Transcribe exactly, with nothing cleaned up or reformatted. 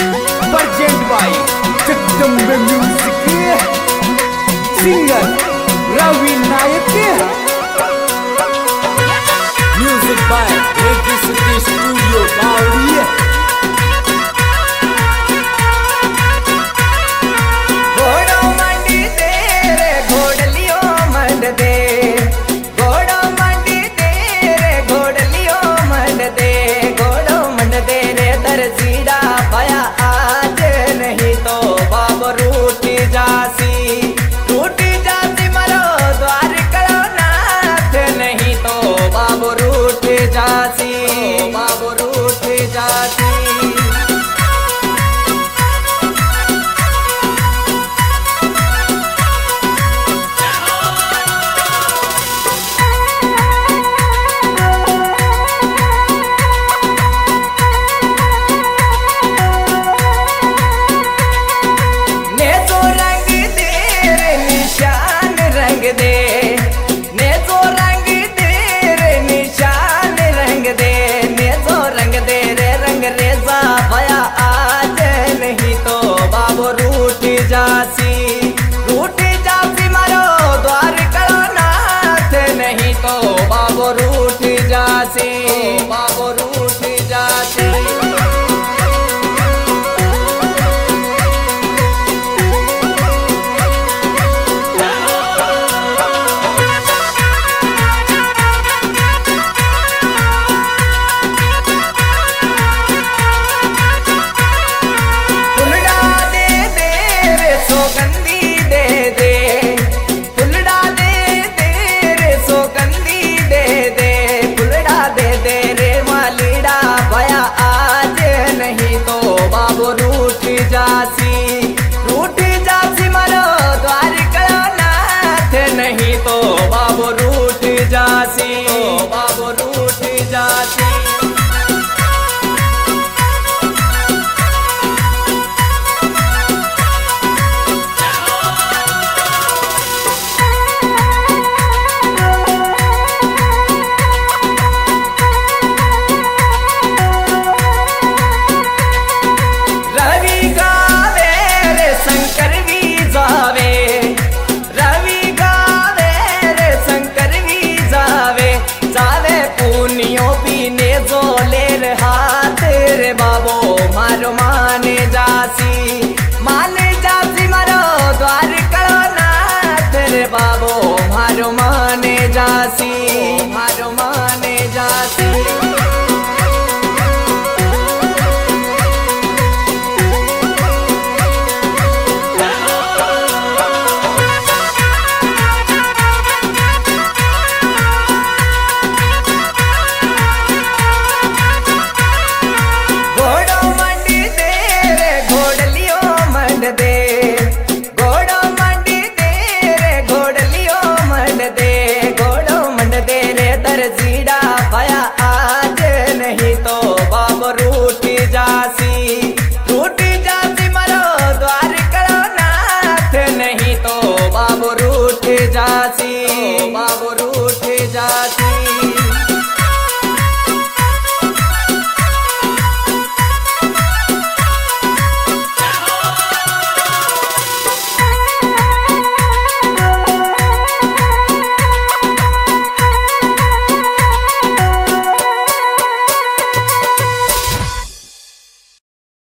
Present by Jagdambe music, singer Ravi Nayak, music by ready city studio Bawdi. घोड़ो मंडी दे रे घोड़लियो मंड दे, घोड़ो मंडी दे रे घोड़लियो मंड दे, घोड़ो मंड दे रे दरजीड़ा पाया आज नहीं तो बाब रूठी जासी, रूठी जासी मरो द्वार करो नाथ, नहीं तो बाब रूठ जासी, बाब रूठ जासी। रंग दे ने जो रंग दे रे निशान रंग दे, ने जो रंग दे रे रंग रेजा भया आज नहीं तो बाबो रूठ जासी, रूठ जासी मारो द्वार करो नाथ, नहीं तो बाबो रूठ जासी, बाबो रूठ जासी। रूठ जासी, रूठ जासी मरो द्वार करो नाथ, नहीं तो बाबो रूठ जासी, बाबो रूठ जासी। बाबो मारो माने जासी, माने जासी मारो द्वार करो नाथ रे, बाबो मारो माने जासी, मारो माने जासी। दरजीड़ा पाया आज नहीं तो बाब रूठ जासी।